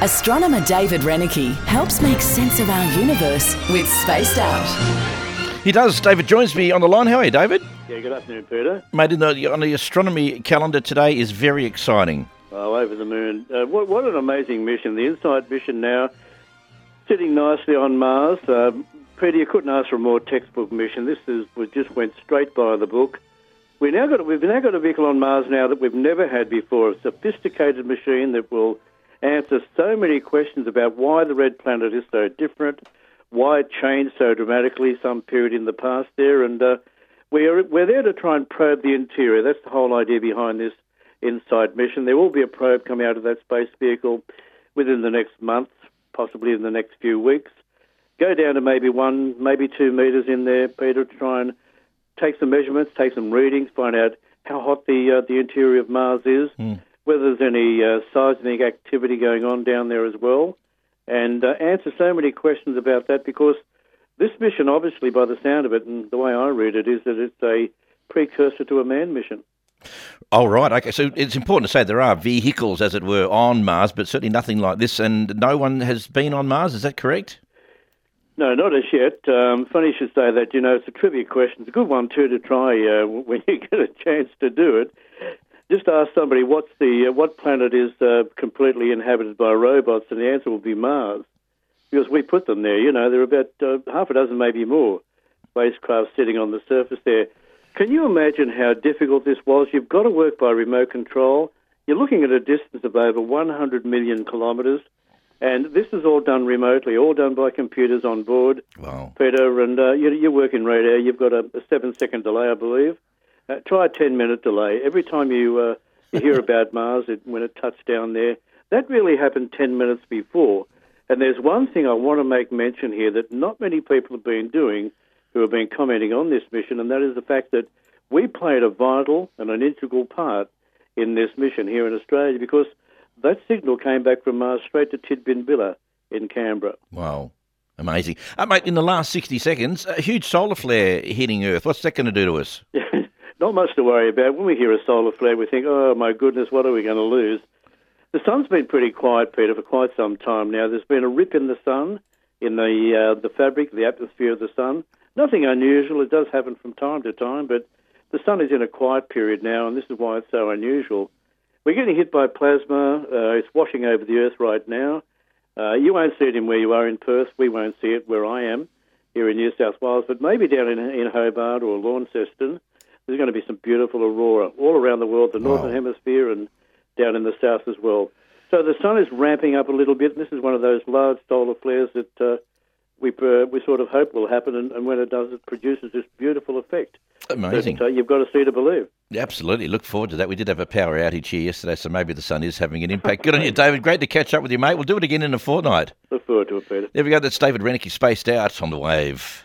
Astronomer David Renicky helps make sense of our universe with Spaced Out. He does. David joins me on the line. How are you, David? Yeah, good afternoon, Peter. Mate, on the astronomy calendar today is very exciting. Oh, over the moon. What an amazing mission. The InSight mission now sitting nicely on Mars. Peter, you couldn't ask for a more textbook mission. We just went straight by the book. We've now got a vehicle on Mars now that we've never had before. A sophisticated machine that will answer so many questions about why the red planet is so different, why it changed so dramatically some period in the past there, and we're there to try and probe the interior. That's the whole idea behind this InSight mission. There will be a probe coming out of that space vehicle within the next month, possibly in the next few weeks. Go down to maybe 1, maybe 2 metres in there, Peter, to try and take some measurements, take some readings, find out how hot the interior of Mars is, whether there's any seismic activity going on down there as well, and answer so many questions about that, because this mission, obviously, by the sound of it, and the way I read it, is that it's a precursor to a manned mission. Oh, right. Okay, so it's important to say there are vehicles, as it were, on Mars, but certainly nothing like this, and no one has been on Mars. Is that correct? No, not as yet. Funny you should say that. You know, it's a trivia question. It's a good one, too, to try when you get a chance to do it. Just ask somebody what planet is completely inhabited by robots, and the answer will be Mars, because we put them there. You know, there are about half a dozen, maybe more, spacecraft sitting on the surface there. Can you imagine how difficult this was? You've got to work by remote control. You're looking at a distance of over 100 million kilometres, and this is all done remotely, all done by computers on board. Wow. Peter, and you work in radar. You've got a 7-second delay, I believe. Try a 10-minute delay. Every time you hear about Mars, when it touched down there, that really happened 10 minutes before. And there's one thing I want to make mention here that not many people have been doing who have been commenting on this mission, and that is the fact that we played a vital and an integral part in this mission here in Australia, because that signal came back from Mars straight to Tidbinbilla in Canberra. Wow. Amazing. Mate, in the last 60 seconds, a huge solar flare hitting Earth. What's that going to do to us? Not much to worry about. When we hear a solar flare, we think, oh, my goodness, what are we going to lose? The sun's been pretty quiet, Peter, for quite some time now. There's been a rip in the sun, in the fabric, the atmosphere of the sun. Nothing unusual. It does happen from time to time, but the sun is in a quiet period now, and this is why it's so unusual. We're getting hit by plasma. It's washing over the Earth right now. You won't see it in where you are in Perth. We won't see it where I am here in New South Wales, but maybe down in Hobart or Launceston, there's going to be some beautiful aurora all around the world, the Northern Hemisphere and down in the south as well. So the sun is ramping up a little bit, and this is one of those large solar flares that we sort of hope will happen, and when it does, it produces this beautiful effect. Amazing. So you've got to see to believe. Absolutely. Look forward to that. We did have a power outage here yesterday, so maybe the sun is having an impact. Good on you, David. Great to catch up with you, mate. We'll do it again in a fortnight. Look forward to it, Peter. There we go. That's David Renicky, Spaced Out on the Wave.